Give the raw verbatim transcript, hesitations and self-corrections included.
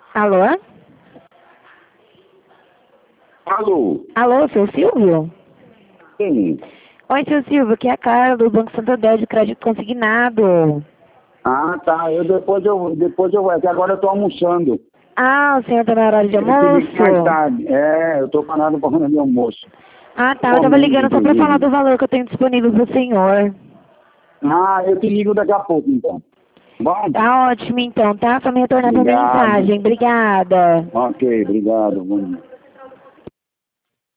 Alô? Alô? Alô, seu Silvio? Sim. Oi, seu Silvio, aqui é a Carla do Banco Santander de Crédito Consignado. Ah, tá. Eu depois eu depois eu vou, que agora eu tô almoçando. Ah, o senhor tá na hora de Eu te ligo mais almoço? tarde. É, eu tô parado para hora de almoço. Ah, tá, eu tava Comendo, ligando só pra falar inclusive. do valor que eu tenho disponível pro senhor. Ah, eu te ligo daqui a pouco, então. Bom? Tá ótimo então, tá? Só me retornar por Obrigado. mensagem. Obrigada. Ok, obrigado. Bom dia.